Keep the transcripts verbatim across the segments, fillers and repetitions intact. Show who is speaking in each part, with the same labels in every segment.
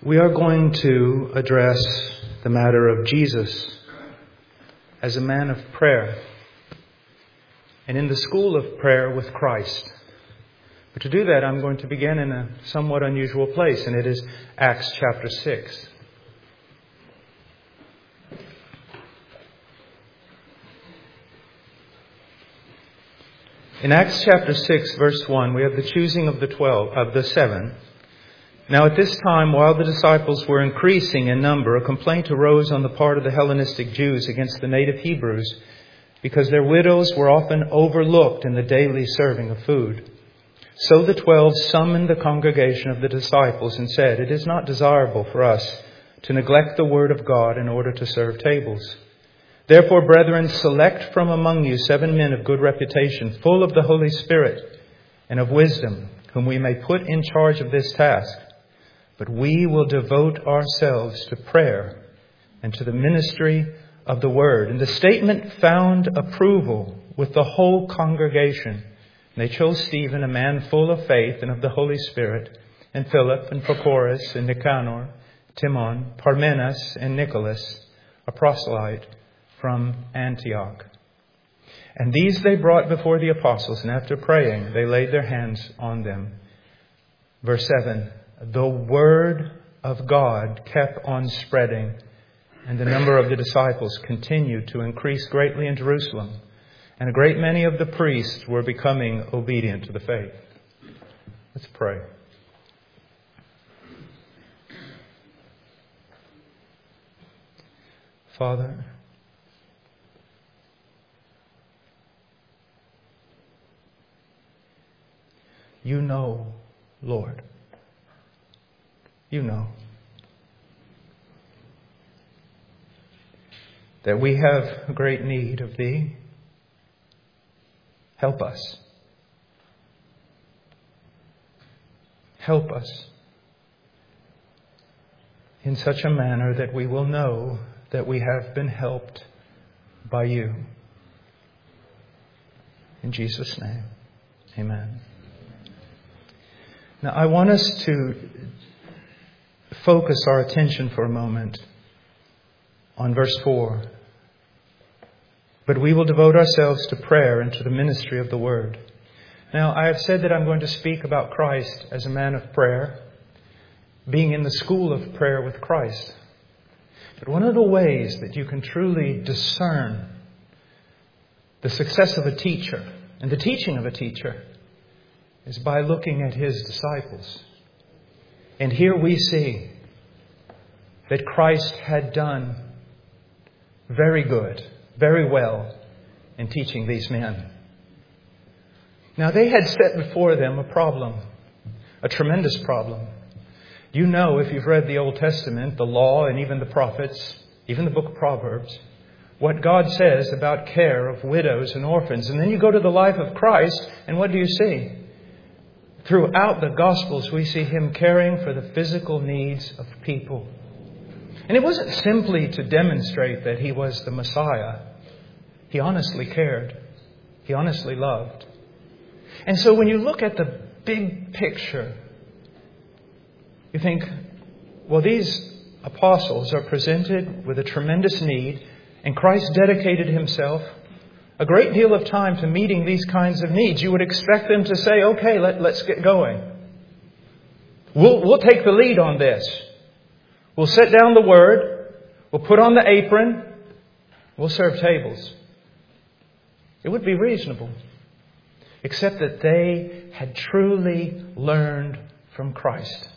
Speaker 1: We are going to address the matter of Jesus as a man of prayer and in the school of prayer with Christ. But to do that, I'm going to begin in a somewhat unusual place, and it is Acts chapter six. In Acts chapter six, verse one, we have the choosing of the twelve, of the seven. Now at this time, while the disciples were increasing in number, a complaint arose on the part of the Hellenistic Jews against the native Hebrews, because their widows were often overlooked in the daily serving of food. So the twelve summoned the congregation of the disciples and said, "It is not desirable for us to neglect the word of God in order to serve tables. Therefore, brethren, select from among you seven men of good reputation, full of the Holy Spirit and of wisdom, whom we may put in charge of this task. But we will devote ourselves to prayer and to the ministry of the word." And the statement found approval with the whole congregation. And they chose Stephen, a man full of faith and of the Holy Spirit, and Philip and Prochorus and Nicanor, Timon, Parmenas and Nicholas, a proselyte from Antioch. And these they brought before the apostles, and after praying, they laid their hands on them. Verse seven, the word of God kept on spreading, and the number of the disciples continued to increase greatly in Jerusalem, and a great many of the priests were becoming obedient to the faith. Let's pray. Father, you know, Lord. You know that we have great need of Thee. Help us. Help us in such a manner that we will know that we have been helped by You. In Jesus' name, amen. Now, I want us to focus our attention for a moment on verse four. But we will devote ourselves to prayer and to the ministry of the word. Now, I have said that I'm going to speak about Christ as a man of prayer, being in the school of prayer with Christ. But one of the ways that you can truly discern the success of a teacher and the teaching of a teacher is by looking at his disciples. And here we see that Christ had done very good, very well in teaching these men. Now, they had set before them a problem, a tremendous problem. You know, if you've read the Old Testament, the law, and even the prophets, even the book of Proverbs, what God says about care of widows and orphans. And then you go to the life of Christ, and what do you see? Throughout the Gospels, we see Him caring for the physical needs of people. And it wasn't simply to demonstrate that He was the Messiah. He honestly cared. He honestly loved. And so when you look at the big picture, you think, well, these apostles are presented with a tremendous need, and Christ dedicated Himself a great deal of time to meeting these kinds of needs. You would expect them to say, okay, let, let's get going. We'll, we'll take the lead on this. We'll set down the word. We'll put on the apron. We'll serve tables. It would be reasonable. Except that they had truly learned from Christ.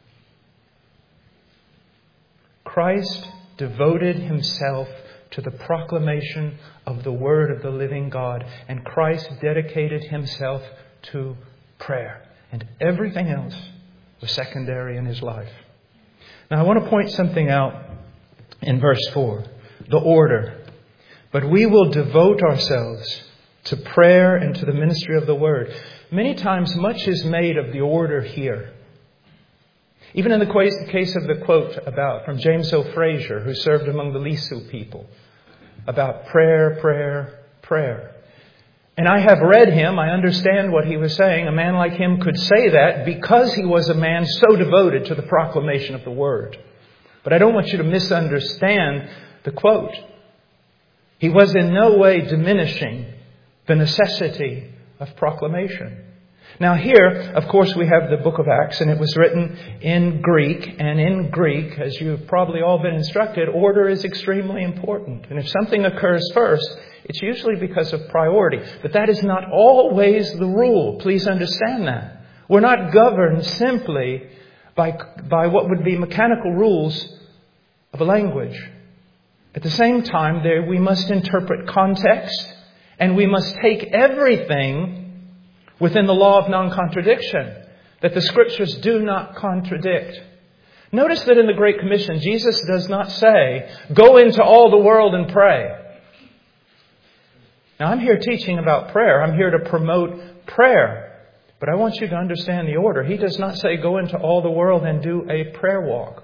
Speaker 1: Christ devoted Himself to the proclamation of the word of the living God. And Christ dedicated Himself to prayer. And everything else was secondary in His life. Now I want to point something out in verse four. The order. But we will devote ourselves to prayer and to the ministry of the word. Many times much is made of the order here. Even in the case of the quote about from James O. Fraser, who served among the Lisu people, about prayer, prayer, prayer. And I have read him. I understand what he was saying. A man like him could say that because he was a man so devoted to the proclamation of the Word. But I don't want you to misunderstand the quote. He was in no way diminishing the necessity of proclamation. Now here, of course, we have the book of Acts, and it was written in Greek. And in Greek, as you've probably all been instructed, order is extremely important. And if something occurs first, it's usually because of priority. But that is not always the rule. Please understand that. We're not governed simply by, by what would be mechanical rules of a language. At the same time, there we must interpret context, and we must take everything within the law of non-contradiction, that the Scriptures do not contradict. Notice that in the Great Commission, Jesus does not say, go into all the world and pray. Now, I'm here teaching about prayer. I'm here to promote prayer. But I want you to understand the order. He does not say, go into all the world and do a prayer walk.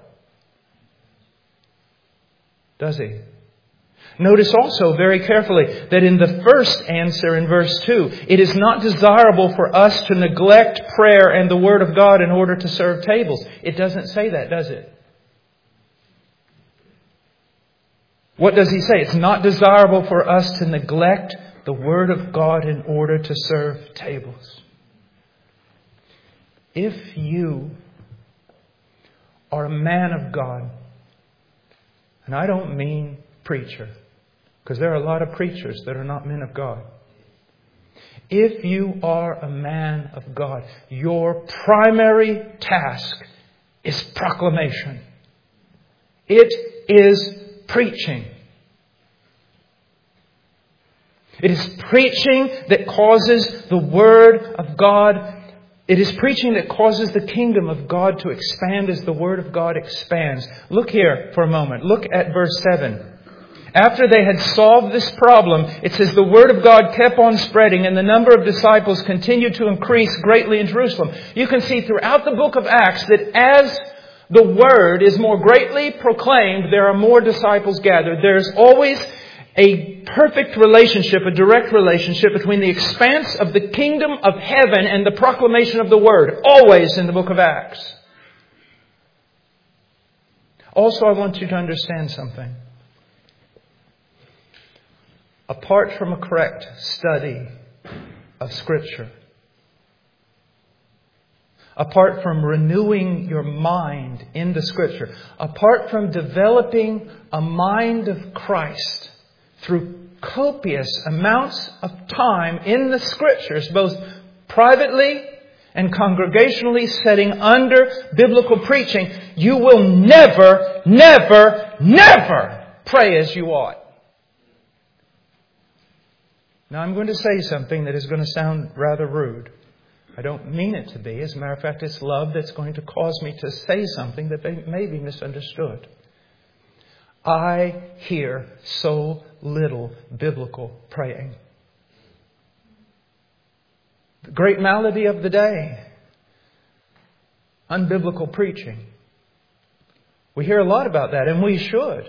Speaker 1: Does he? Notice also very carefully that in the first answer in verse two, it is not desirable for us to neglect prayer and the Word of God in order to serve tables. It doesn't say that, does it? What does he say? It's not desirable for us to neglect the Word of God in order to serve tables. If you are a man of God, and I don't mean preacher, because there are a lot of preachers that are not men of God. If you are a man of God, your primary task is proclamation. It is preaching. It is preaching that causes the Word of God. It is preaching that causes the kingdom of God to expand as the Word of God expands. Look here for a moment. Look at verse seven. After they had solved this problem, it says the Word of God kept on spreading and the number of disciples continued to increase greatly in Jerusalem. You can see throughout the book of Acts that as the Word is more greatly proclaimed, there are more disciples gathered. There's always a perfect relationship, a direct relationship between the expanse of the kingdom of heaven and the proclamation of the Word. Always in the book of Acts. Also, I want you to understand something. Apart from a correct study of Scripture, apart from renewing your mind in the Scripture, apart from developing a mind of Christ through copious amounts of time in the Scriptures, both privately and congregationally setting under biblical preaching, you will never, never, never pray as you ought. Now, I'm going to say something that is going to sound rather rude. I don't mean it to be. As a matter of fact, it's love that's going to cause me to say something that may be misunderstood. I hear so little biblical praying. The great malady of the day, unbiblical preaching. We hear a lot about that, and we should.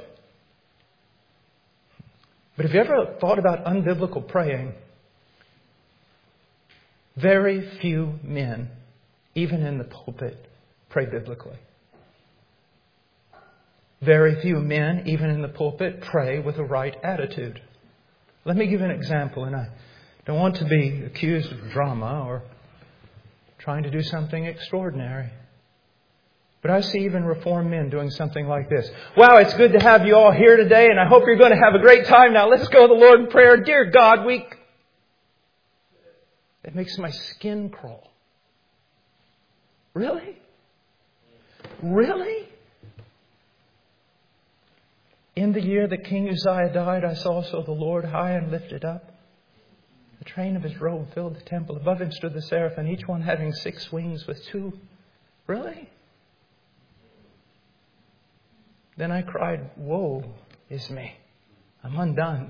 Speaker 1: But have you ever thought about unbiblical praying? Very few men, even in the pulpit, pray biblically. Very few men, even in the pulpit, pray with a right attitude. Let me give you an example, and I don't want to be accused of drama or trying to do something extraordinary. But I see even Reformed men doing something like this. Wow, it's good to have you all here today, and I hope you're going to have a great time. Now let's go to the Lord in prayer. Dear God, we... It makes my skin crawl. Really? Really? In the year that King Uzziah died, I saw also the Lord high and lifted up. The train of his robe filled the temple. Above him stood the seraphim, each one having six wings with two. Really? Then I cried, woe is me. I'm undone.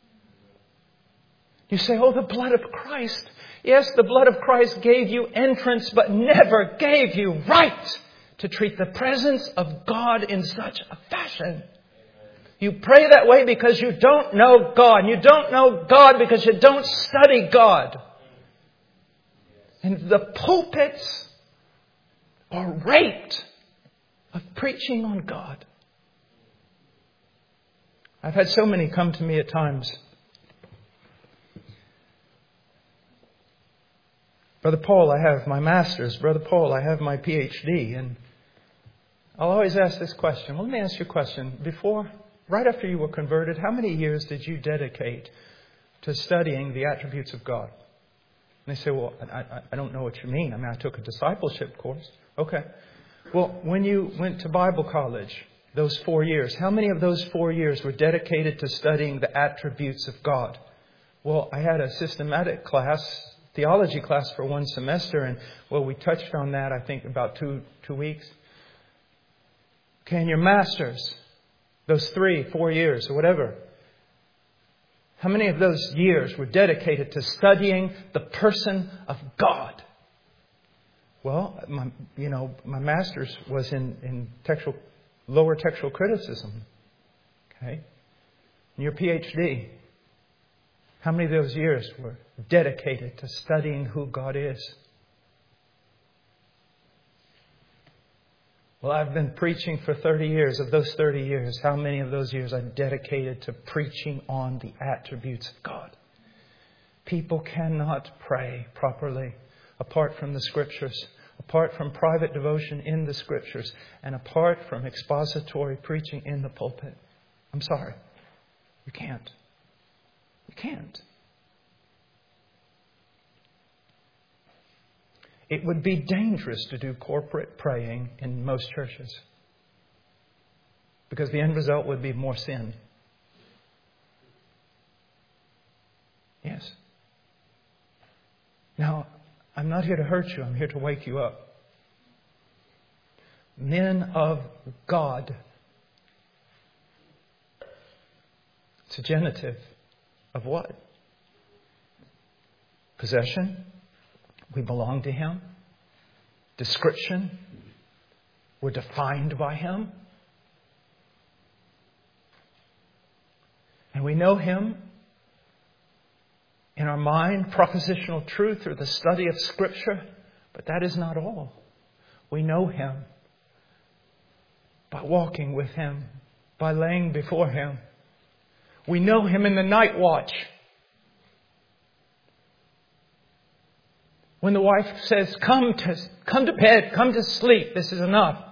Speaker 1: You say, oh, the blood of Christ. Yes, the blood of Christ gave you entrance, but never gave you right to treat the presence of God in such a fashion. You pray that way because you don't know God. And you don't know God because you don't study God. And the pulpits are raped of preaching on God. I've had so many come to me at times. Brother Paul, I have my master's. Brother Paul, I have my P H D. And I'll always ask this question. Well, let me ask you a question. Before, right after you were converted, how many years did you dedicate to studying the attributes of God? And they say, well, I, I, I don't know what you mean. I mean, I took a discipleship course. Okay. Well, when you went to Bible college, those four years, how many of those four years were dedicated to studying the attributes of God? Well, I had a systematic class, theology class for one semester, and well, we touched on that, I think, about two two weeks. Okay, and your masters, those three, four years, or whatever, how many of those years were dedicated to studying the person of God? Well, my, you know, my master's was in, in textual, lower textual criticism. Okay, and your P H D, how many of those years were dedicated to studying who God is? Well, I've been preaching for thirty years. Of those thirty years, how many of those years I dedicated to preaching on the attributes of God? People cannot pray properly apart from the Scriptures, apart from private devotion in the Scriptures, and apart from expository preaching in the pulpit. I'm sorry. You can't. You can't. It would be dangerous to do corporate praying in most churches, because the end result would be more sin. Yes. Now, I'm not here to hurt you. I'm here to wake you up. Men of God. It's a genitive of what? Possession. We belong to Him. Description. We're defined by Him. And we know Him in our mind, propositional truth through the study of Scripture. But that is not all. We know Him by walking with Him, by laying before Him. We know Him in the night watch. When the wife says, come to, come to bed, come to sleep, this is enough.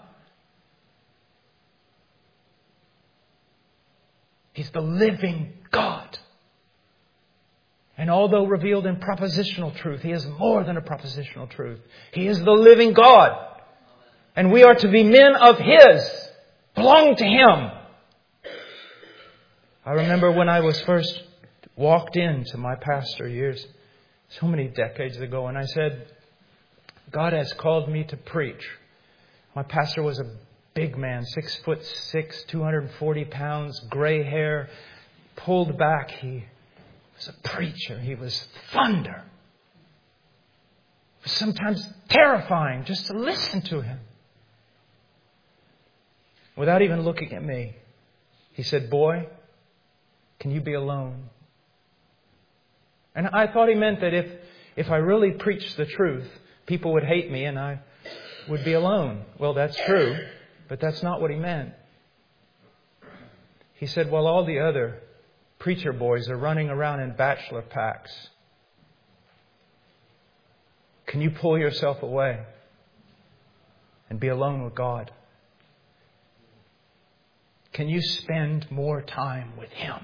Speaker 1: He's the living God. And although revealed in propositional truth, He is more than a propositional truth. He is the living God. And we are to be men of His, belong to Him. I remember when I was first walked into my pastor years, so many decades ago, and I said, God has called me to preach. My pastor was a big man, six foot six, two hundred forty pounds, gray hair, pulled back. He was a preacher. He was thunder. It was sometimes terrifying just to listen to him. Without even looking at me, he said, boy, can you be alone? And I thought he meant that if, if I really preached the truth, people would hate me and I would be alone. Well, that's true, but that's not what he meant. He said, well, all the other preacher boys are running around in bachelor packs. Can you pull yourself away and be alone with God? Can you spend more time with Him?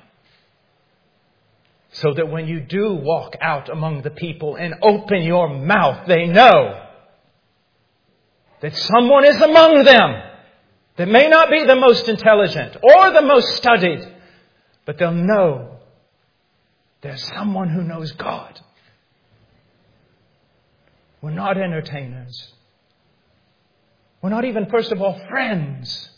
Speaker 1: So that when you do walk out among the people and open your mouth, they know that someone is among them that may not be the most intelligent or the most studied, but they'll know there's someone who knows God. We're not entertainers. We're not even, first of all, friends.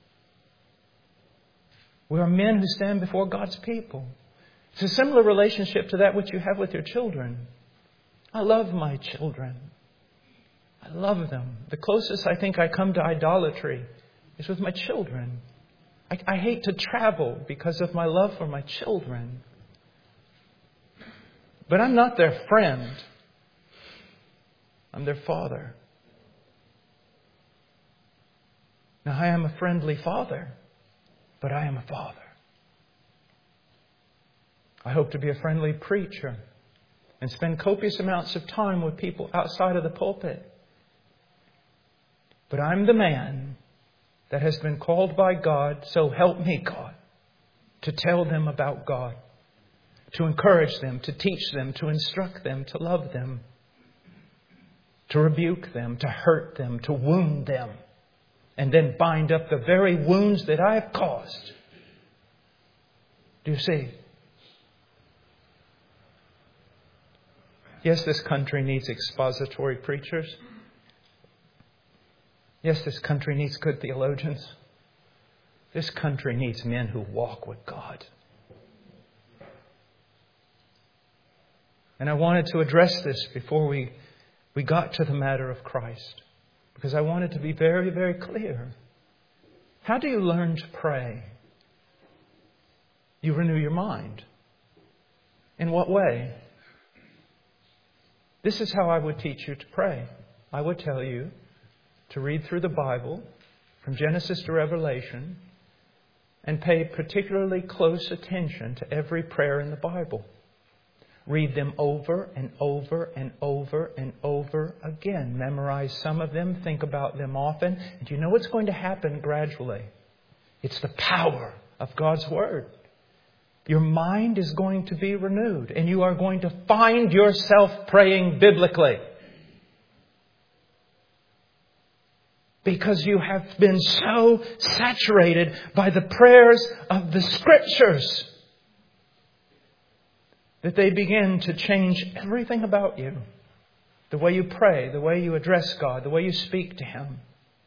Speaker 1: We are men who stand before God's people. It's a similar relationship to that which you have with your children. I love my children. I love them. The closest I think I come to idolatry is with my children. I, I hate to travel because of my love for my children. But I'm not their friend. I'm their father. Now, I am a friendly father, but I am a father. I hope to be a friendly preacher and spend copious amounts of time with people outside of the pulpit. But I'm the man that has been called by God, so help me God, to tell them about God, to encourage them, to teach them, to instruct them, to love them, to rebuke them, to hurt them, to wound them, and then bind up the very wounds that I have caused. Do you see? Yes, this country needs expository preachers. Yes, this country needs good theologians. This country needs men who walk with God. And I wanted to address this before we, we got to the matter of Christ, because I wanted to be very, very clear. How do you learn to pray? You renew your mind. In what way? This is how I would teach you to pray. I would tell you to read through the Bible from Genesis to Revelation and pay particularly close attention to every prayer in the Bible. Read them over and over and over and over again. Memorize some of them. Think about them often. And you know what's going to happen gradually? It's the power of God's Word. Your mind is going to be renewed, and you are going to find yourself praying biblically. Because you have been so saturated by the prayers of the Scriptures that they begin to change everything about you. The way you pray, the way you address God, the way you speak to Him.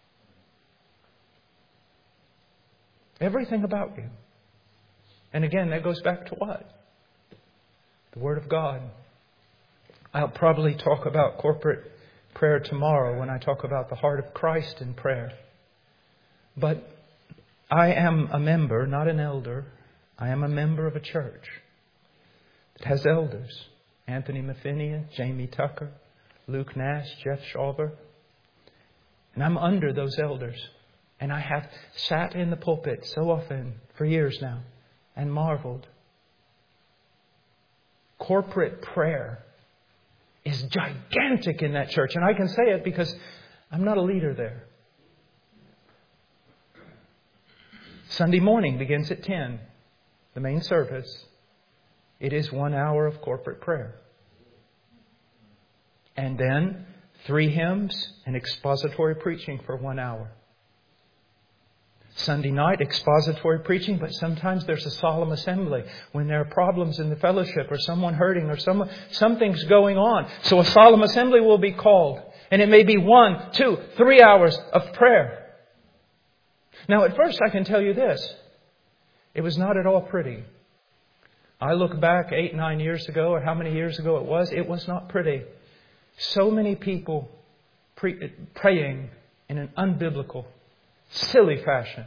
Speaker 1: Everything about you. And again, that goes back to what? The Word of God. I'll probably talk about corporate prayer tomorrow when I talk about the heart of Christ in prayer. But I am a member, not an elder. I am a member of a church that has elders. Anthony Maffinia, Jamie Tucker, Luke Nash, Jeff Shawver. And I'm under those elders. And I have sat in the pulpit so often for years now and marveled. Corporate prayer is gigantic in that church. And I can say it because I'm not a leader there. Sunday morning begins at ten. The main service. It is one hour of corporate prayer. And then three hymns and expository preaching for one hour. Sunday night, expository preaching, but sometimes there's a solemn assembly when there are problems in the fellowship or someone hurting or someone, something's going on. So a solemn assembly will be called. And it may be one, two, three hours of prayer. Now, at first, I can tell you this. It was not at all pretty. I look back eight, nine years ago, or how many years ago it was. It was not pretty. So many people pre- praying in an unbiblical, silly fashion.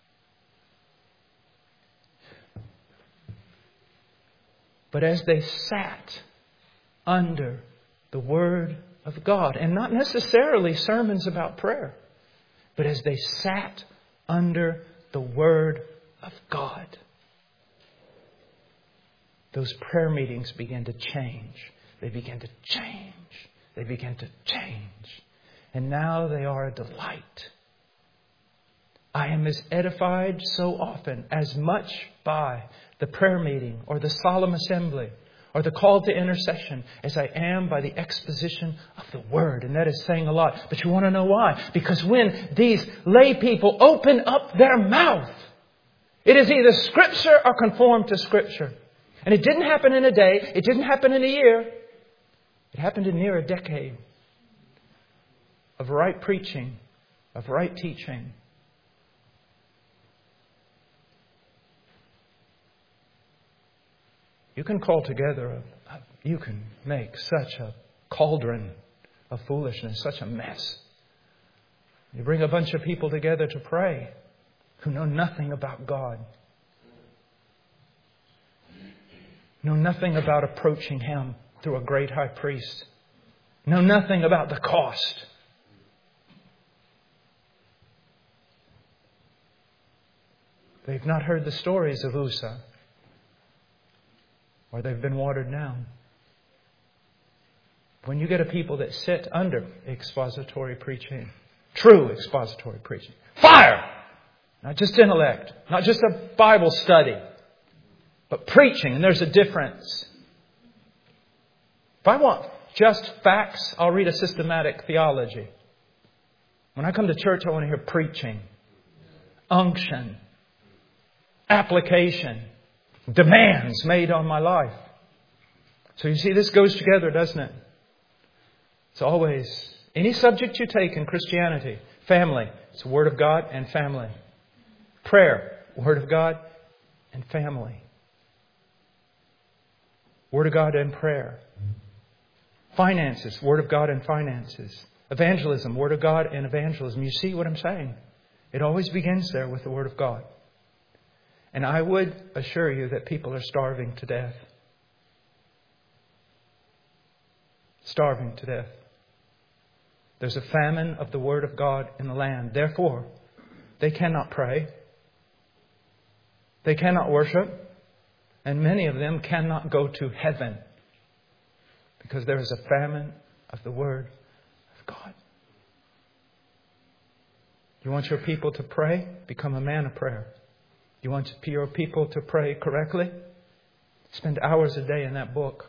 Speaker 1: But as they sat under the Word of God, and not necessarily sermons about prayer, but as they sat under the Word of God, those prayer meetings began to change. They began to change. They began to change. And now they are a delight. I am as edified so often, as much by the prayer meeting or the solemn assembly or the call to intercession as I am by the exposition of the Word. And that is saying a lot. But you want to know why? Because when these lay people open up their mouth, it is either Scripture or conform to Scripture. And it didn't happen in a day. It didn't happen in a year. It happened in near a decade of right preaching, of right teaching. You can call together, a, you can make such a cauldron of foolishness, such a mess. You bring a bunch of people together to pray. who know nothing about God, know nothing about approaching Him through a great high priest, know nothing about the cost. They've not heard the stories of Uzzah, or they've been watered down. When you get a people that sit under expository preaching, true expository preaching, fire! Not just intellect, not just a Bible study, but preaching, and there's a difference. If I want just facts, I'll read a systematic theology. When I come to church, I want to hear preaching, unction, application, demands made on my life. So you see, this goes together, doesn't it? It's always, any subject you take in Christianity, family, it's the Word of God and family. Prayer, Word of God and family. Word of God and prayer. Finances, Word of God and finances. Evangelism, Word of God and evangelism. You see what I'm saying? It always begins there with the Word of God. And I would assure you that people are starving to death. Starving to death. There's a famine of the Word of God in the land. Therefore, they cannot pray. They cannot worship. And many of them cannot go to heaven. Because there is a famine of the Word of God. You want your people to pray? Become a man of prayer. You want your people to pray correctly? Spend hours a day in that book.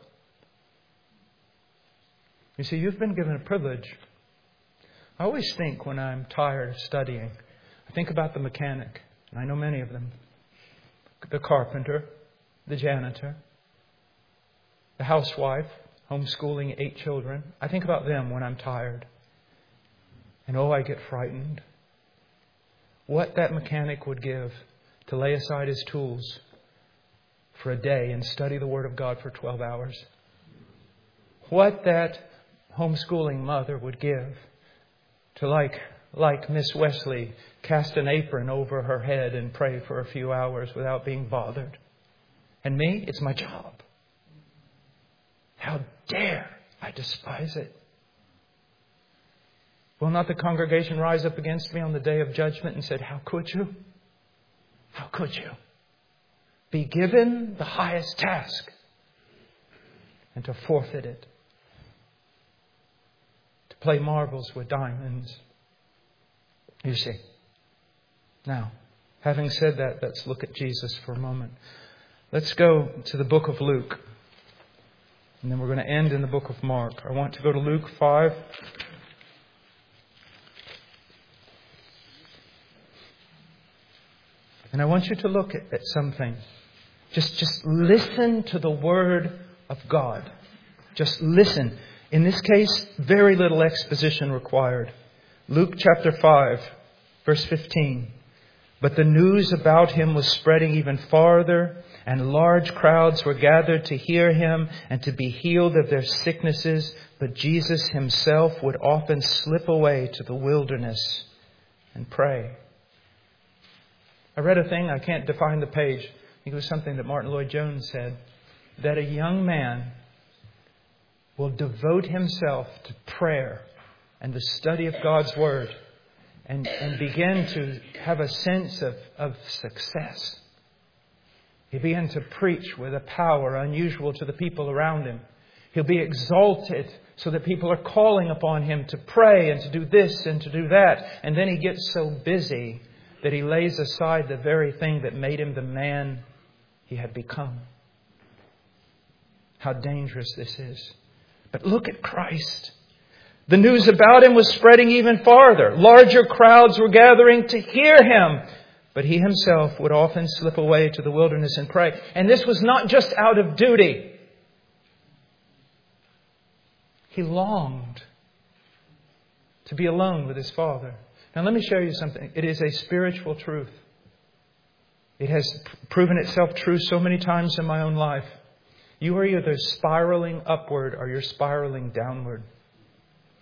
Speaker 1: You see, you've been given a privilege. I always think when I'm tired of studying, I think about the mechanic. And I know many of them. The carpenter, the janitor, the housewife, homeschooling eight children. I think about them when I'm tired. And oh, I get frightened. What that mechanic would give to lay aside his tools for a day and study the Word of God for twelve hours. What that homeschooling mother would give to, like, like Miss Wesley, cast an apron over her head and pray for a few hours without being bothered. And me, it's my job. How dare I despise it? Will not the congregation rise up against me on the day of judgment and said, how could you? How could you be given the highest task and to forfeit it? To play marbles with diamonds. You see. Now, having said that, let's look at Jesus for a moment. Let's go to the book of Luke. And then we're going to end in the book of Mark. I want to go to Luke five. And I want you to look at, at something. Just, just listen to the Word of God. Just listen. In this case, very little exposition required. Luke chapter five, verse fifteen. But the news about Him was spreading even farther, and large crowds were gathered to hear Him and to be healed of their sicknesses. But Jesus Himself would often slip away to the wilderness and pray. I read a thing, I can't define the page. I think it was something that Martin Lloyd-Jones said. That a young man will devote himself to prayer and the study of God's Word. And, and begin to have a sense of, of success. He began to preach with a power unusual to the people around him. He'll be exalted so that people are calling upon him to pray and to do this and to do that. And then he gets so busy that he lays aside the very thing that made him the man he had become. How dangerous this is. But look at Christ. The news about Him was spreading even farther. Larger crowds were gathering to hear Him. But He Himself would often slip away to the wilderness and pray. And this was not just out of duty. He longed to be alone with His Father. Now let me show you something. It is a spiritual truth. It has proven itself true so many times in my own life. You are either spiraling upward or you're spiraling downward.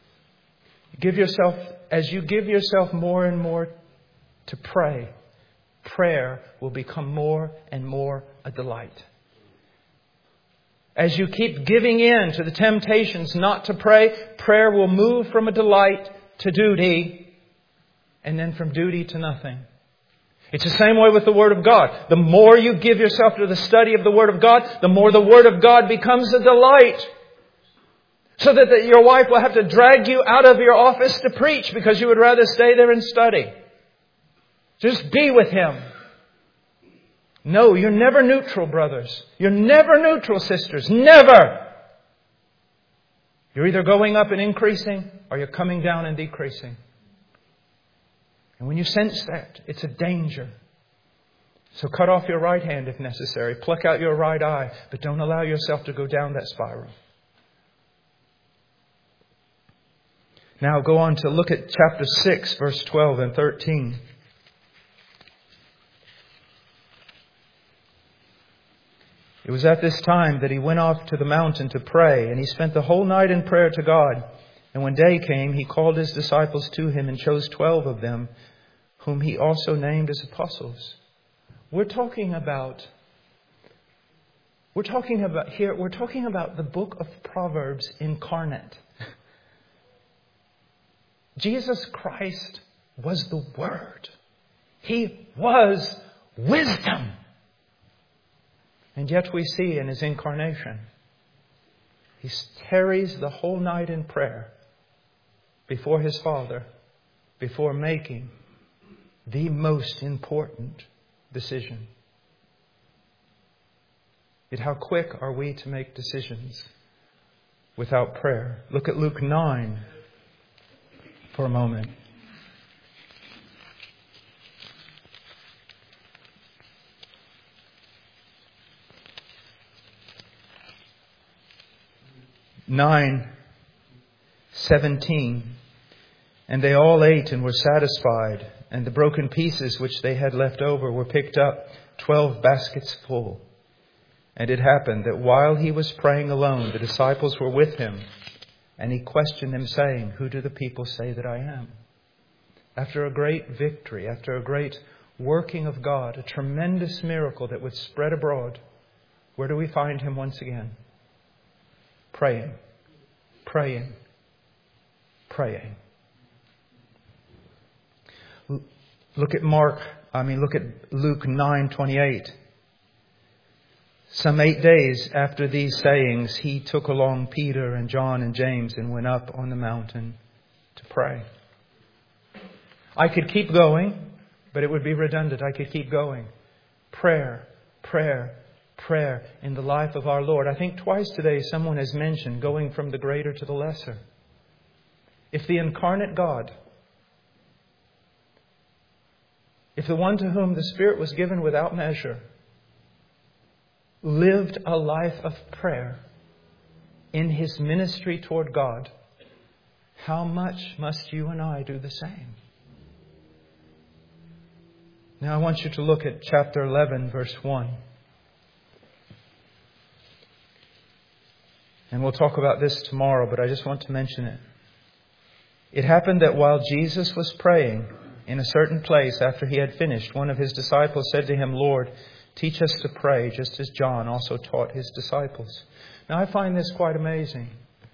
Speaker 1: Give yourself, as you give yourself more and more to pray, prayer will become more and more a delight. As you keep giving in to the temptations not to pray, prayer will move from a delight to duty, and then from duty to nothing. It's the same way with the Word of God. The more you give yourself to the study of the Word of God, the more the Word of God becomes a delight. So that, that your wife will have to drag you out of your office to preach because you would rather stay there and study. Just be with Him. No, you're never neutral, brothers. You're never neutral, sisters. Never! You're either going up and increasing or you're coming down and decreasing. And when you sense that, it's a danger. So cut off your right hand if necessary. Pluck out your right eye. But don't allow yourself to go down that spiral. Now go on to look at chapter six, verse twelve and thirteen. It was at this time that he went off to the mountain to pray, and he spent the whole night in prayer to God. And when day came, he called his disciples to him and chose twelve of them, whom he also named as apostles. We're talking about, we're talking about here, we're talking about the book of Proverbs incarnate. Jesus Christ was the Word. He was wisdom. And yet we see in His incarnation, He tarries the whole night in prayer before His Father, before making the most important decision. Yet how quick are we to make decisions without prayer? Look at Luke nine for a moment. nine seventeen. And they all ate and were satisfied, and the broken pieces which they had left over were picked up, twelve baskets full. And it happened that while he was praying alone, the disciples were with him, and he questioned them, saying, "Who do the people say that I am?" After a great victory, after a great working of God, a tremendous miracle that would spread abroad, where do we find him once again? Praying, praying, praying. Look at Mark, I mean, look at Luke nine twenty-eight. Some eight days after these sayings, he took along Peter and John and James and went up on the mountain to pray. I could keep going, but it would be redundant. I could keep going. Prayer, prayer, prayer in the life of our Lord. I think twice today someone has mentioned going from the greater to the lesser. If the incarnate God, if the one to whom the Spirit was given without measure, lived a life of prayer in His ministry toward God, how much must you and I do the same? Now I want you to look at chapter eleven, verse one. And we'll talk about this tomorrow, but I just want to mention it. It happened that while Jesus was praying in a certain place after He had finished, one of His disciples said to Him, "Lord, teach us to pray, just as John also taught his disciples." Now I find this quite amazing.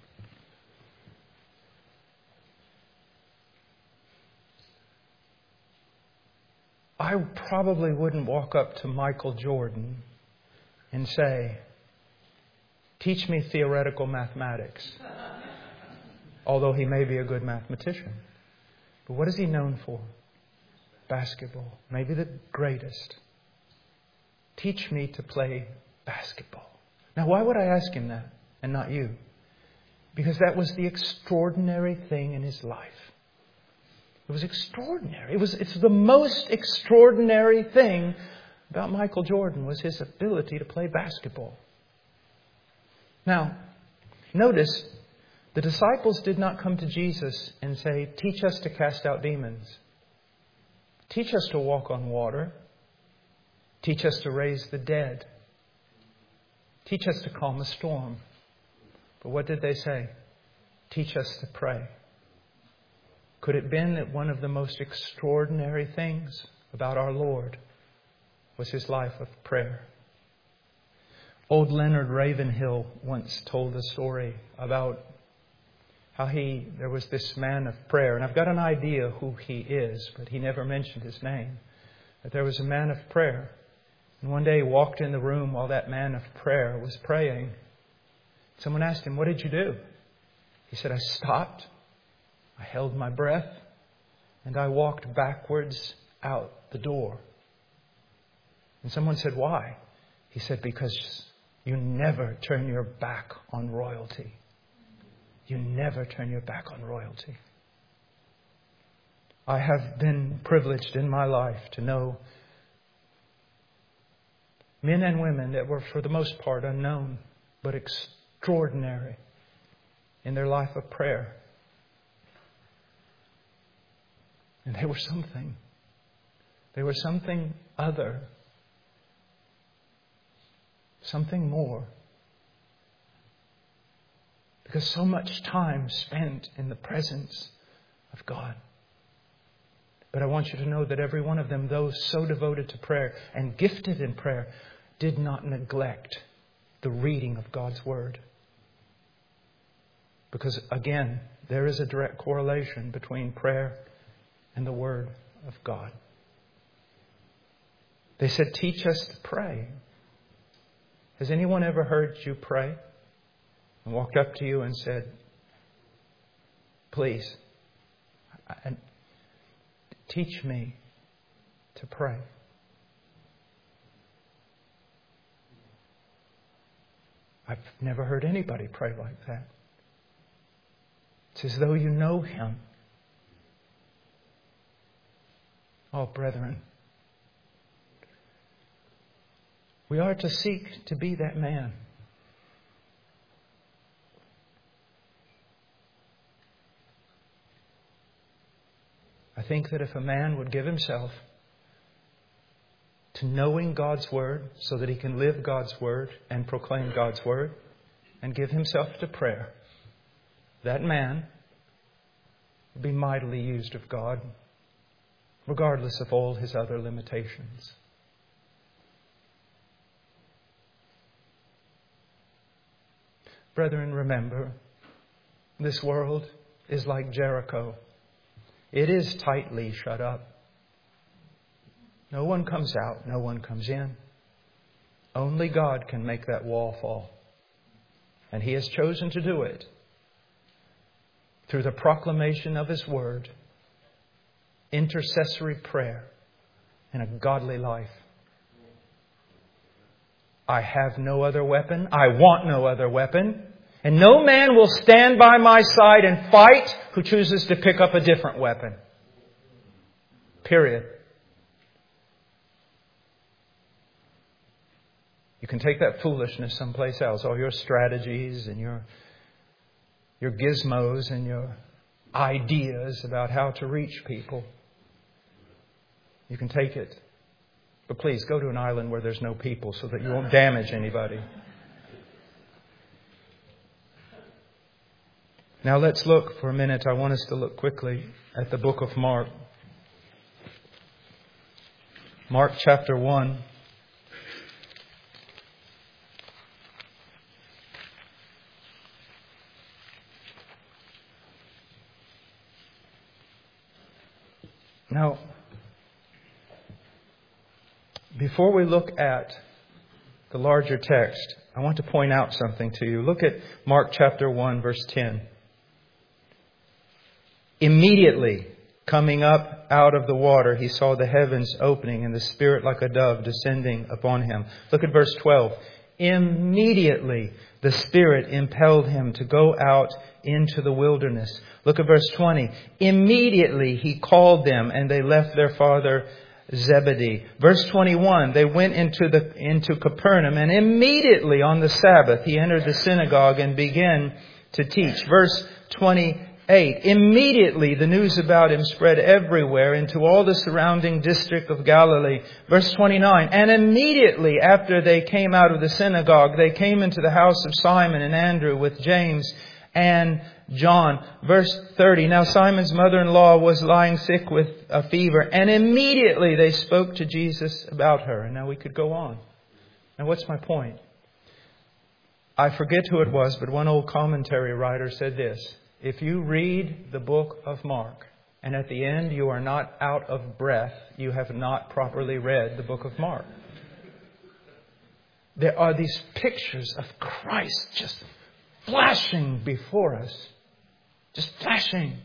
Speaker 1: I probably wouldn't walk up to Michael Jordan and say, "Teach me theoretical mathematics." Although he may be a good mathematician. But what is he known for? Basketball. Maybe the greatest. Teach me to play basketball. Now, why would I ask him that and not you? Because that was the extraordinary thing in his life. It was extraordinary. It was, it's the most extraordinary thing about Michael Jordan was his ability to play basketball. Now, notice, the disciples did not come to Jesus and say, "Teach us to cast out demons. Teach us to walk on water. Teach us to raise the dead. Teach us to calm a storm." But what did they say? "Teach us to pray." Could it have been that one of the most extraordinary things about our Lord was his life of prayer. Old Leonard Ravenhill once told a story about how he, there was this man of prayer, and I've got an idea who he is, but he never mentioned his name. But there was a man of prayer. And one day he walked in the room while that man of prayer was praying. Someone asked him, "What did you do?" He said, "I stopped, I held my breath, and I walked backwards out the door." And someone said, "Why?" He said, "Because you never turn your back on royalty. You never turn your back on royalty." I have been privileged in my life to know men and women that were for the most part unknown, but extraordinary in their life of prayer. And they were something. They were something other. Something more. Because so much time spent in the presence of God. But I want you to know that every one of them, those so devoted to prayer and gifted in prayer, did not neglect the reading of God's Word. Because again, there is a direct correlation between prayer and the Word of God. They said, "Teach us to pray." Has anyone ever heard you pray and walked up to you and said, "Please, and teach me to pray"? I've never heard anybody pray like that. It's as though you know Him. Oh, brethren, we are to seek to be that man. I think that if a man would give himself to knowing God's Word so that he can live God's Word and proclaim God's Word and give himself to prayer, that man would be mightily used of God, regardless of all his other limitations. Brethren, remember, this world is like Jericho. It is tightly shut up. No one comes out, no one comes in. Only God can make that wall fall. And He has chosen to do it through the proclamation of His Word, intercessory prayer, and a godly life. I have no other weapon. I want no other weapon. And no man will stand by my side and fight who chooses to pick up a different weapon. Period. You can take that foolishness someplace else. All your strategies and your, your gizmos and your ideas about how to reach people. You can take it. But please go to an island where there's no people so that you won't damage anybody. Now let's look for a minute. I want us to look quickly at the book of Mark. Mark chapter one. Now, before we look at the larger text, I want to point out something to you. Look at Mark chapter one, verse ten. Immediately, coming up out of the water, he saw the heavens opening and the Spirit like a dove descending upon him. Look at verse twelve. Immediately, the Spirit impelled him to go out into the wilderness. Look at verse twenty. Immediately, he called them and they left their father Zebedee. Verse twenty-one, they went into the into Capernaum, and immediately on the Sabbath he entered the synagogue and began to teach. Verse twenty-eight, immediately the news about him spread everywhere into all the surrounding district of Galilee. Verse twenty-nine, and immediately after they came out of the synagogue, they came into the house of Simon and Andrew with James and John, verse thirty. Now Simon's mother-in-law was lying sick with a fever, and immediately they spoke to Jesus about her. And now we could go on. And what's my point? I forget who it was, but one old commentary writer said this: if you read the book of Mark, and at the end you are not out of breath, you have not properly read the book of Mark. There are these pictures of Christ just flashing before us. Just flashing.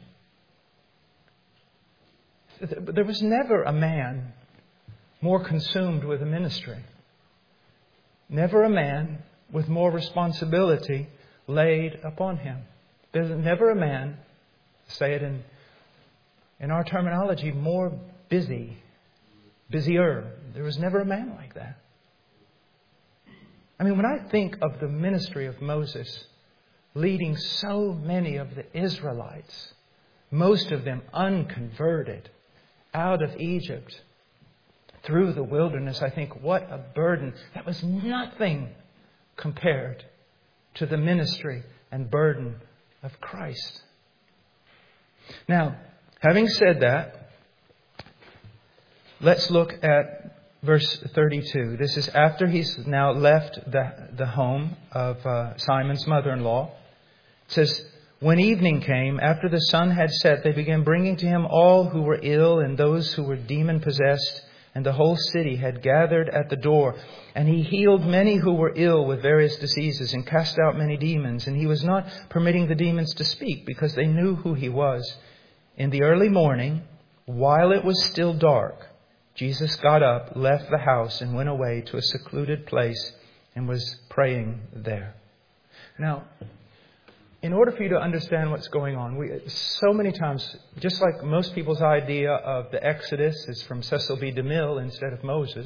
Speaker 1: There was never a man more consumed with a ministry. Never a man with more responsibility laid upon him. There's never a man, say it in, in our terminology, more busy, busier. There was never a man like that. I mean, when I think of the ministry of Moses, leading so many of the Israelites, most of them unconverted, out of Egypt, through the wilderness, I think, what a burden. That was nothing compared to the ministry and burden of Christ. Now, having said that, let's look at verse thirty-two. This is after he's now left the, the home of uh, Simon's mother-in-law. It says, when evening came, after the sun had set, they began bringing to him all who were ill and those who were demon-possessed, and the whole city had gathered at the door. And he healed many who were ill with various diseases and cast out many demons. And he was not permitting the demons to speak because they knew who he was. In the early morning, while it was still dark, Jesus got up, left the house, and went away to a secluded place and was praying there. Now, in order for you to understand what's going on, we so many times, just like most people's idea of the Exodus is from Cecil B. DeMille instead of Moses,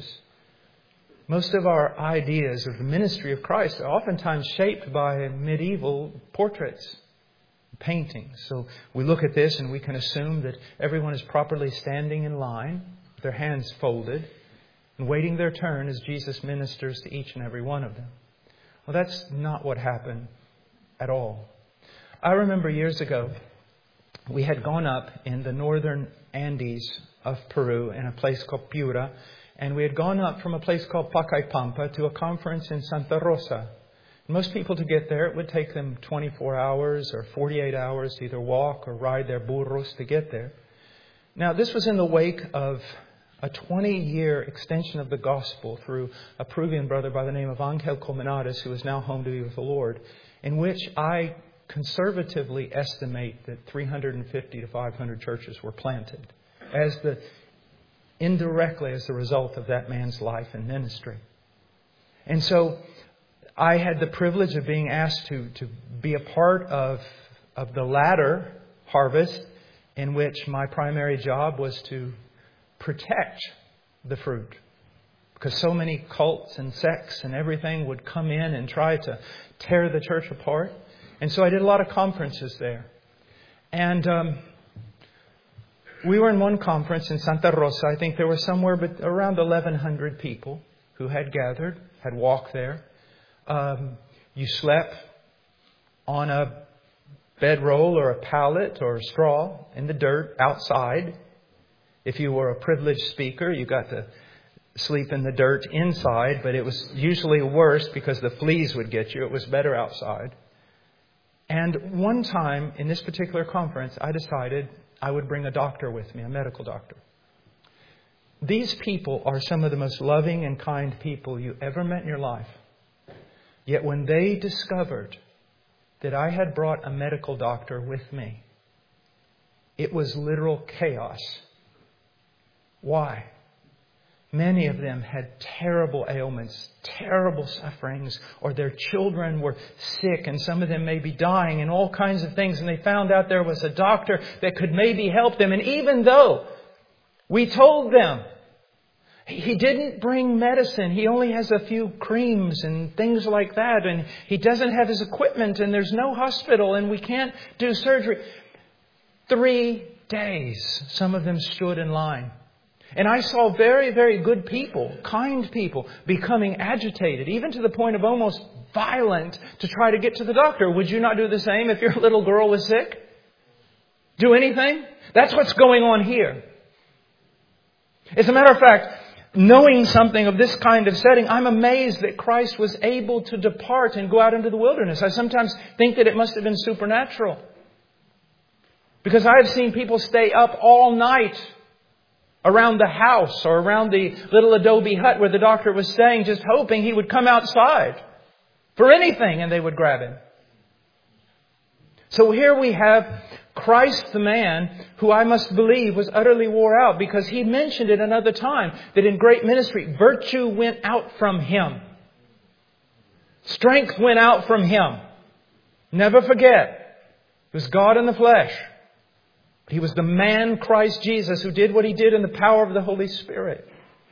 Speaker 1: most of our ideas of the ministry of Christ are oftentimes shaped by medieval portraits, paintings. So we look at this and we can assume that everyone is properly standing in line, with their hands folded, and waiting their turn as Jesus ministers to each and every one of them. Well, that's not what happened at all. I remember years ago, we had gone up in the northern Andes of Peru in a place called Piura, and we had gone up from a place called Pacaypampa to a conference in Santa Rosa. Most people, to get there, it would take them twenty-four hours or forty-eight hours to either walk or ride their burros to get there. Now, this was in the wake of a twenty-year extension of the gospel through a Peruvian brother by the name of Angel Colmenares, who is now home to be with the Lord, in which I conservatively estimate that three hundred fifty to five hundred churches were planted as the indirectly as the result of that man's life and ministry. And so I had the privilege of being asked to, to be a part of, of the latter harvest, in which my primary job was to protect the fruit. Because so many cults and sects and everything would come in and try to tear the church apart. And so I did a lot of conferences there. And um, we were in one conference in Santa Rosa. I think there were somewhere but around eleven hundred people who had gathered, had walked there. Um, you slept on a bedroll or a pallet or a straw in the dirt outside. If you were a privileged speaker, you got to sleep in the dirt inside, but it was usually worse because the fleas would get you. It was better outside. And one time in this particular conference, I decided I would bring a doctor with me, a medical doctor. These people are some of the most loving and kind people you ever met in your life. Yet when they discovered that I had brought a medical doctor with me, it was literal chaos. Why? Many of them had terrible ailments, terrible sufferings, or their children were sick and some of them may be dying and all kinds of things. And they found out there was a doctor that could maybe help them. And even though we told them he didn't bring medicine, he only has a few creams and things like that, and he doesn't have his equipment and there's no hospital and we can't do surgery. Three days, some of them stood in line. And I saw very, very good people, kind people, becoming agitated, even to the point of almost violent to try to get to the doctor. Would you not do the same if your little girl was sick? Do anything? That's what's going on here. As a matter of fact, knowing something of this kind of setting, I'm amazed that Christ was able to depart and go out into the wilderness. I sometimes think that it must have been supernatural. Because I have seen people stay up all night around the house or around the little adobe hut where the doctor was staying, just hoping he would come outside for anything and they would grab him. So here we have Christ the man, who I must believe was utterly wore out, because he mentioned it another time that in great ministry, virtue went out from him. Strength went out from him. Never forget, it was God in the flesh. He was the man Christ Jesus who did what he did in the power of the Holy Spirit.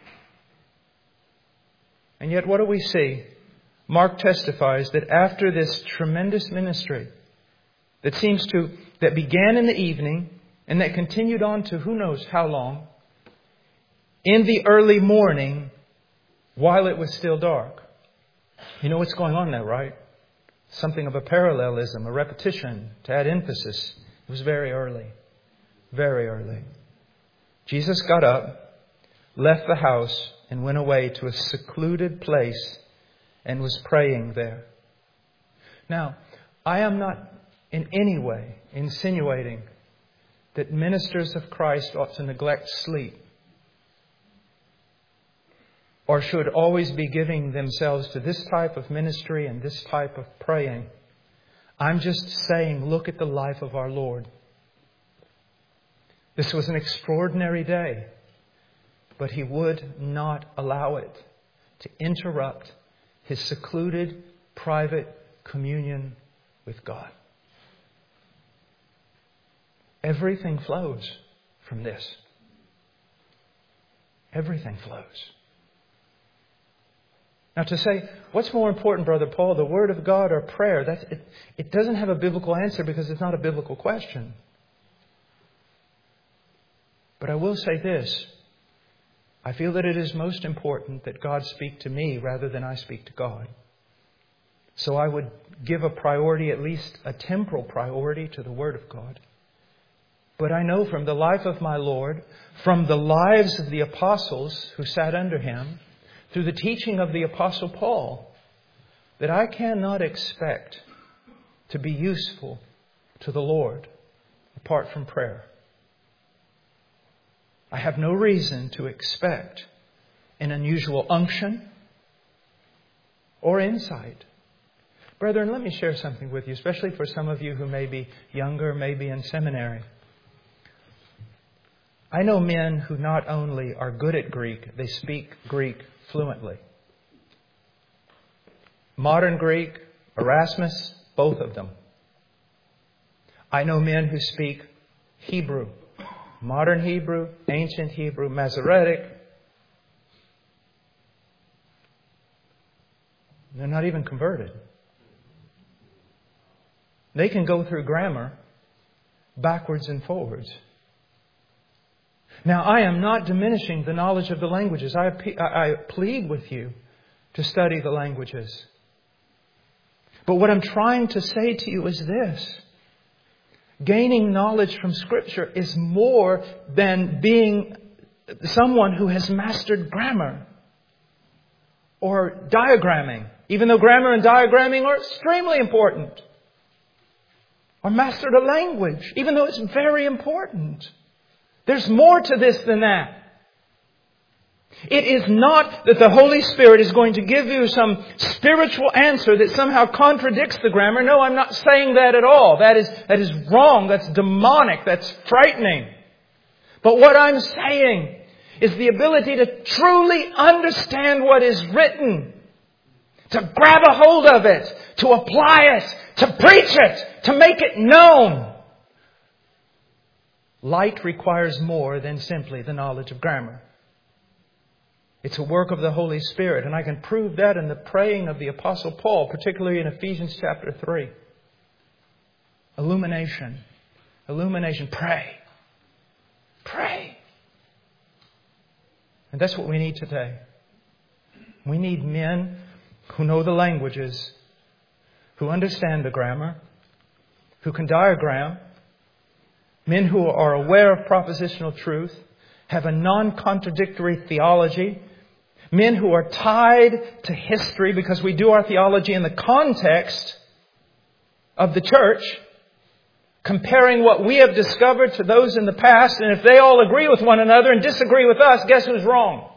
Speaker 1: And yet what do we see? Mark testifies that after this tremendous ministry that seems to, that began in the evening and that continued on to who knows how long, in the early morning while it was still dark. You know what's going on there, right? Something of a parallelism, a repetition to add emphasis. It was very early. Very early. Jesus got up, left the house, and went away to a secluded place and was praying there. Now, I am not in any way insinuating that ministers of Christ ought to neglect sleep or should always be giving themselves to this type of ministry and this type of praying. I'm just saying, look at the life of our Lord. This was an extraordinary day, but He would not allow it to interrupt His secluded, private communion with God. Everything flows from this. Everything flows. Now to say, what's more important, Brother Paul, the Word of God or prayer? That's, it, it doesn't have a biblical answer because it's not a biblical question. But I will say this. I feel that it is most important that God speak to me rather than I speak to God. So I would give a priority, at least a temporal priority, to the Word of God. But I know from the life of my Lord, from the lives of the apostles who sat under Him, through the teaching of the Apostle Paul, that I cannot expect to be useful to the Lord apart from prayer. I have no reason to expect an unusual unction or insight. Brethren, let me share something with you, especially for some of you who may be younger, maybe in seminary. I know men who not only are good at Greek, they speak Greek fluently. Modern Greek, Erasmus, both of them. I know men who speak Hebrew. Modern Hebrew, ancient Hebrew, Masoretic. They're not even converted. They can go through grammar backwards and forwards. Now, I am not diminishing the knowledge of the languages. I, I plead with you to study the languages. But what I'm trying to say to you is this. Gaining knowledge from Scripture is more than being someone who has mastered grammar or diagramming, even though grammar and diagramming are extremely important. Or mastered a language, even though it's very important. There's more to this than that. It is not that the Holy Spirit is going to give you some spiritual answer that somehow contradicts the grammar. No, I'm not saying that at all. That is, that is wrong. That's demonic. That's frightening. But what I'm saying is the ability to truly understand what is written, to grab a hold of it, to apply it, to preach it, to make it known. Light requires more than simply the knowledge of grammar. It's a work of the Holy Spirit. And I can prove that in the praying of the Apostle Paul, particularly in Ephesians chapter three. Illumination. Illumination. Pray. Pray. And that's what we need today. We need men who know the languages who understand the grammar, who can diagram, men who are aware of propositional truth, have a non-contradictory theology, men who are tied to history because we do our theology in the context of the church, comparing what we have discovered to those in the past, and if they all agree with one another and disagree with us, guess who's wrong?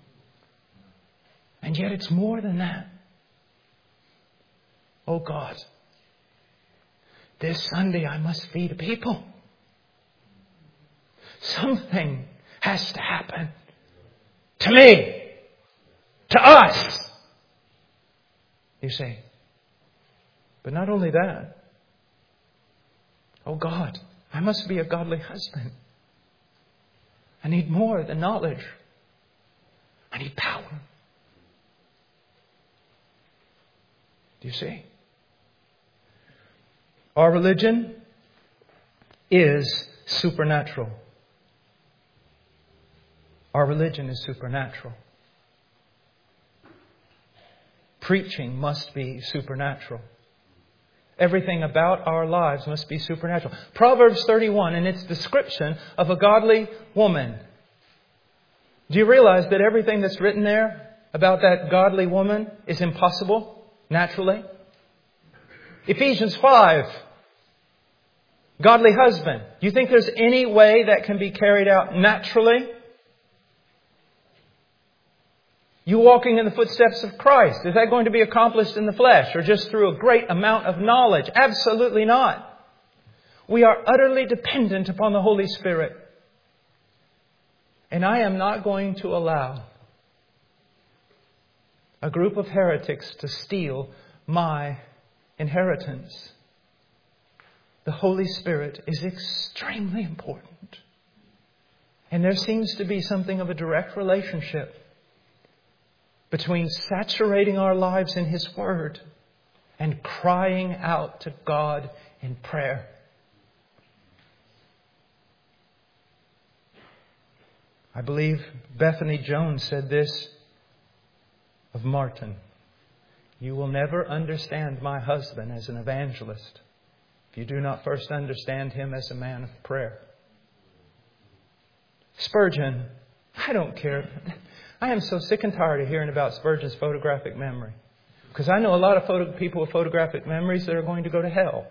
Speaker 1: And yet it's more than that. Oh God, this Sunday I must feed people. Something has to happen to me, to us. You see. But not only that. Oh God, I must be a godly husband. I need more than knowledge. I need power. Do you see? Our religion is supernatural. Our religion is supernatural. Preaching must be supernatural. Everything about our lives must be supernatural. Proverbs thirty-one, in its description of a godly woman. Do you realize that everything that's written there about that godly woman is impossible naturally? Ephesians five, godly husband. Do you think there's any way that can be carried out naturally? You walking in the footsteps of Christ, is that going to be accomplished in the flesh or just through a great amount of knowledge? Absolutely not. We are utterly dependent upon the Holy Spirit. And I am not going to allow a group of heretics to steal my inheritance. The Holy Spirit is extremely important. And there seems to be something of a direct relationship between saturating our lives in His Word and crying out to God in prayer. I believe Bethany Jones said this of Martin. You will never understand my husband as an evangelist if you do not first understand him as a man of prayer. Spurgeon, I don't care. I am so sick and tired of hearing about Spurgeon's photographic memory. Because I know a lot of photo- people with photographic memories that are going to go to hell.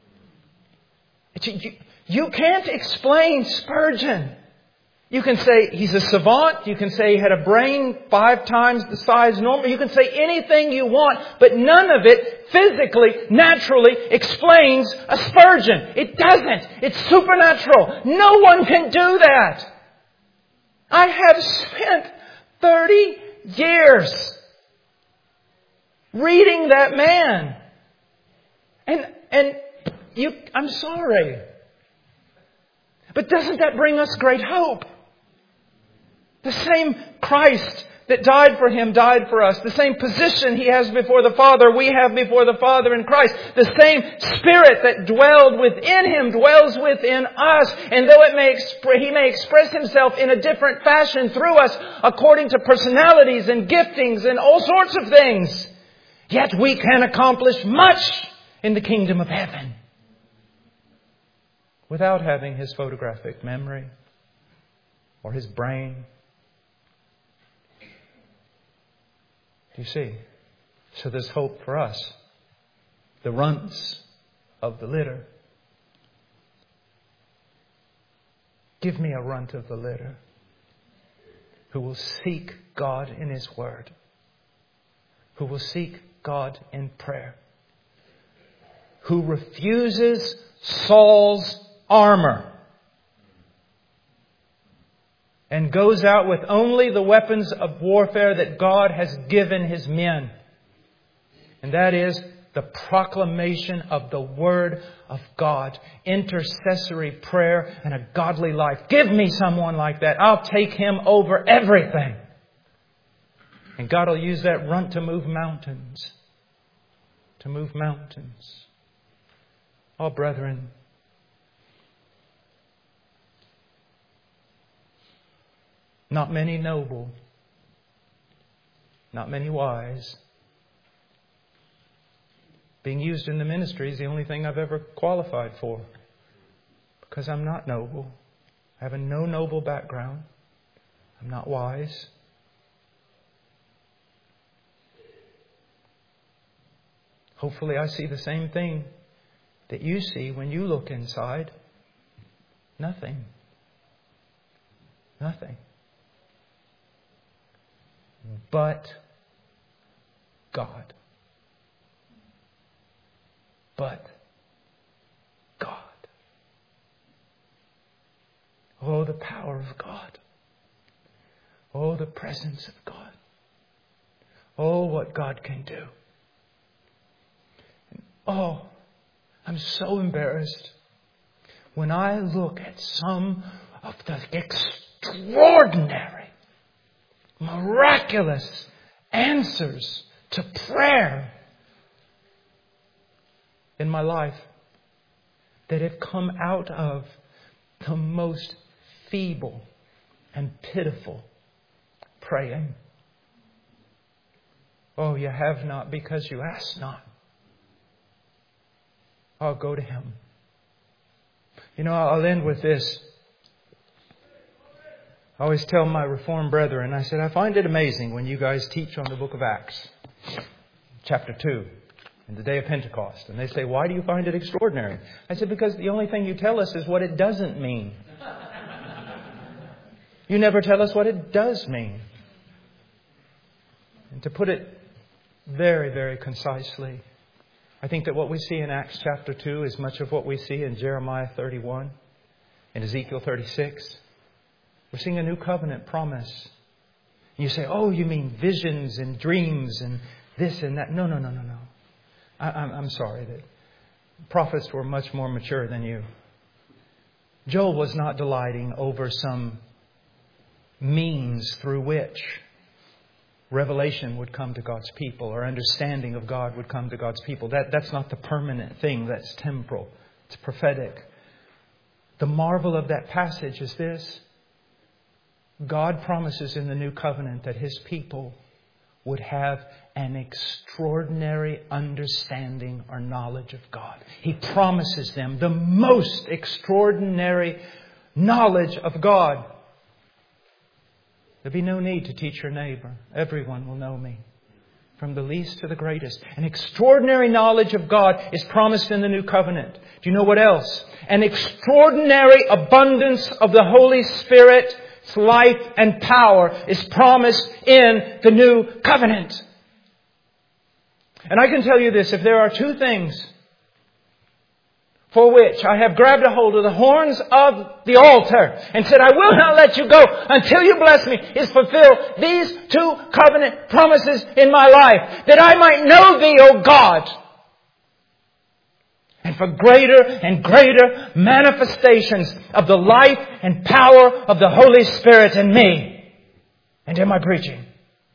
Speaker 1: You, you can't explain Spurgeon. You can say he's a savant. You can say he had a brain five times the size normal. You can say anything you want, but none of it physically, naturally explains a Spurgeon. It doesn't. It's supernatural. No one can do that. I have spent thirty years reading that man. And, and you, I'm sorry. But doesn't that bring us great hope? The same Christ that died for him died for us. The same position he has before the Father, we have before the Father in Christ. The same Spirit that dwelled within him dwells within us. And though it may exp- he may express himself in a different fashion through us according to personalities and giftings and all sorts of things, yet we can accomplish much in the kingdom of heaven without having his photographic memory or his brain. Do you see? So there's hope for us. The runts of the litter. Give me a runt of the litter who will seek God in His Word, who will seek God in prayer, who refuses Saul's armor and goes out with only the weapons of warfare that God has given His men. And that is the proclamation of the Word of God, intercessory prayer, and a godly life. Give me someone like that. I'll take him over everything. And God will use that runt to move mountains. To move mountains. Oh, brethren, not many noble, not many wise, Being used in the ministry is the only thing I've ever qualified for. Because I'm not noble. I have a no noble background. I'm not wise. Hopefully I see the same thing that you see when you look inside. Nothing. Nothing. But God. But God. Oh, the power of God. Oh, the presence of God. Oh, what God can do. And oh, I'm so embarrassed when I look at some of the extraordinary, miraculous answers to prayer in my life that have come out of the most feeble and pitiful praying. Oh, you have not because you ask not. Oh, go to Him. You know, I'll end with this. I always tell my Reformed brethren, I said, I find it amazing when you guys teach on the book of Acts, chapter two, in the day of Pentecost. And they say, why do you find it extraordinary? I said, because the only thing you tell us is what it doesn't mean. You never tell us what it does mean. And to put it very, very concisely, I think that what we see in Acts chapter two is much of what we see in Jeremiah thirty-one and Ezekiel thirty-six. We're seeing a new covenant promise. And you say, oh, you mean visions and dreams and this and that. No, no, no, no, no. I, I'm, I'm sorry that prophets were much more mature than you. Joel was not delighting over some means through which revelation would come to God's people or understanding of God would come to God's people. That, that's not the permanent thing. That's temporal. It's prophetic. The marvel of that passage is this. God promises in the new covenant that His people would have an extraordinary understanding or knowledge of God. He promises them the most extraordinary knowledge of God. There'll be no need to teach your neighbor. Everyone will know me, from the least to the greatest. An extraordinary knowledge of God is promised in the new covenant. Do you know what else? An extraordinary abundance of the Holy Spirit, life and power is promised in the new covenant. And I can tell you this, if there are two things for which I have grabbed a hold of the horns of the altar and said, I will not let you go until you bless me, is fulfill these two covenant promises in my life, that I might know Thee, O God, and for greater and greater manifestations of the life and power of the Holy Spirit in me and in my preaching.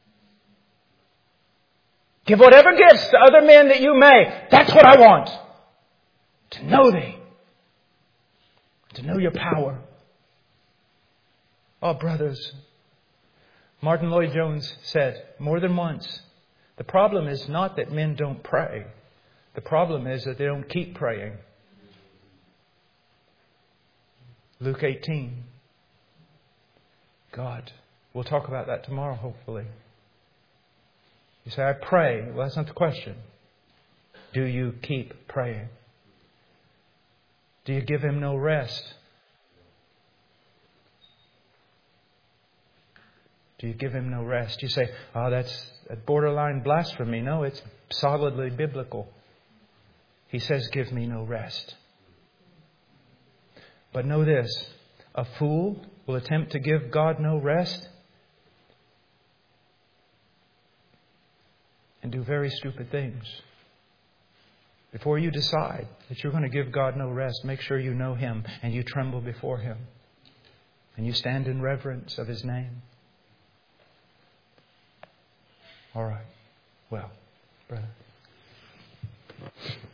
Speaker 1: Give whatever gifts to other men that you may. That's what I want. To know Thee. To know Your power. Oh, brothers. Martin Lloyd-Jones said more than once, the problem is not that men don't pray. The problem is that they don't keep praying. Luke eighteen. God. We'll talk about that tomorrow, hopefully. You say, I pray. Well, that's not the question. Do you keep praying? Do you give Him no rest? Do you give Him no rest? You say, oh, that's a borderline blasphemy. No, it's solidly biblical. He says, give me no rest. But know this, a fool will attempt to give God no rest and do very stupid things. Before you decide that you're going to give God no rest, make sure you know Him and you tremble before Him. And you stand in reverence of His name. All right. Well, brother.